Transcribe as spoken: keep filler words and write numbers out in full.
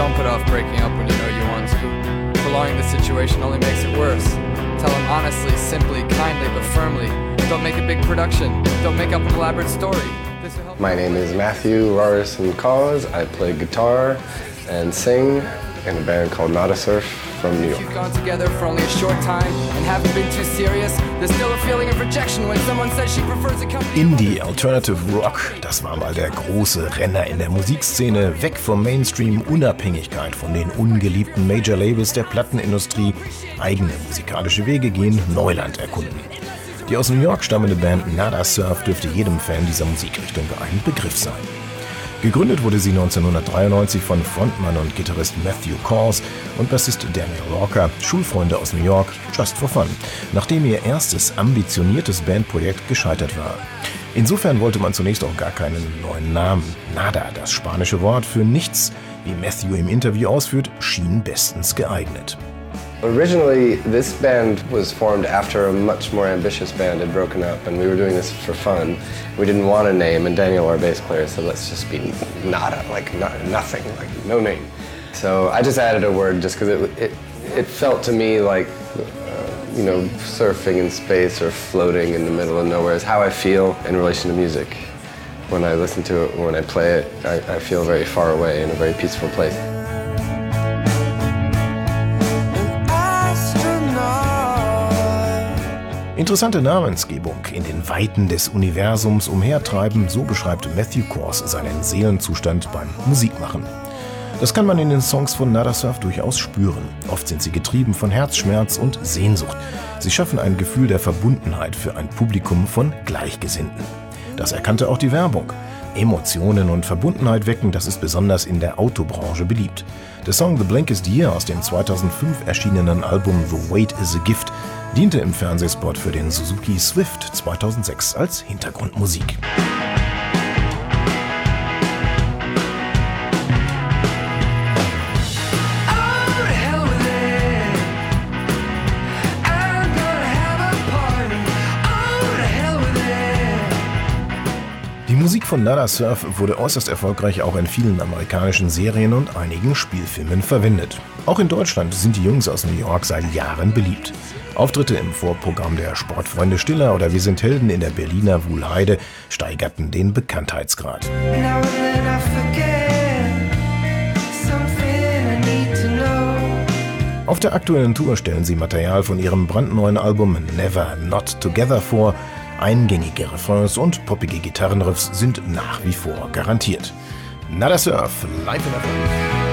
Don't put off breaking up when you know you want to. Prolonging the situation only makes it worse. Tell him honestly, simply, kindly, but firmly. Don't make a big production. Don't make up an elaborate story. My name is Matthew Rarson Cause. I play guitar and sing in a band called Nada Surf from New York. You've gone together for only a short time and haven't been too serious. There's still a feeling of rejection when someone says she prefers a company. Indie, Alternative Rock, das war mal der große Renner in der Musikszene. Weg vom Mainstream, Unabhängigkeit von den ungeliebten Major-Labels der Plattenindustrie. Eigene musikalische Wege gehen, Neuland erkunden. Die aus New York stammende Band Nada Surf dürfte jedem Fan dieser Musikrichtung ein Begriff sein. Gegründet wurde sie neunzehnhundertdreiundneunzig von Frontmann und Gitarrist Matthew Cause und Bassist Daniel Walker, Schulfreunde aus New York, just for fun, nachdem ihr erstes ambitioniertes Bandprojekt gescheitert war. Insofern wollte man zunächst auch gar keinen neuen Namen. Nada, das spanische Wort für nichts, wie Matthew im Interview ausführt, schien bestens geeignet. Originally, this band was formed after a much more ambitious band had broken up, and we were doing this for fun. We didn't want a name, and Daniel, our bass player, said, let's just be nada, like no, nothing, like no name. So I just added a word just because it, it, it felt to me like, uh, you know, surfing in space or floating in the middle of nowhere is how I feel in relation to music. When I listen to it, when I play it, I, I feel very far away in a very peaceful place. Interessante Namensgebung, in den Weiten des Universums umhertreiben, so beschreibt Matthew Cause seinen Seelenzustand beim Musikmachen. Das kann man in den Songs von Nada Surf durchaus spüren. Oft sind sie getrieben von Herzschmerz und Sehnsucht. Sie schaffen ein Gefühl der Verbundenheit für ein Publikum von Gleichgesinnten. Das erkannte auch die Werbung. Emotionen und Verbundenheit wecken, das ist besonders in der Autobranche beliebt. Der Song The Blankest Year aus dem zweitausendfünf erschienenen Album The Wait is a Gift diente im Fernsehspot für den Suzuki Swift zweitausendsechs als Hintergrundmusik. Die Musik von Nada Surf wurde äußerst erfolgreich auch in vielen amerikanischen Serien und einigen Spielfilmen verwendet. Auch in Deutschland sind die Jungs aus New York seit Jahren beliebt. Auftritte im Vorprogramm der Sportfreunde Stiller oder Wir sind Helden in der Berliner Wuhlheide steigerten den Bekanntheitsgrad. Auf der aktuellen Tour stellen sie Material von ihrem brandneuen Album Never Not Together vor. Eingängige Refrains und poppige Gitarrenriffs sind nach wie vor garantiert. Nada Surf, live in Erfolg.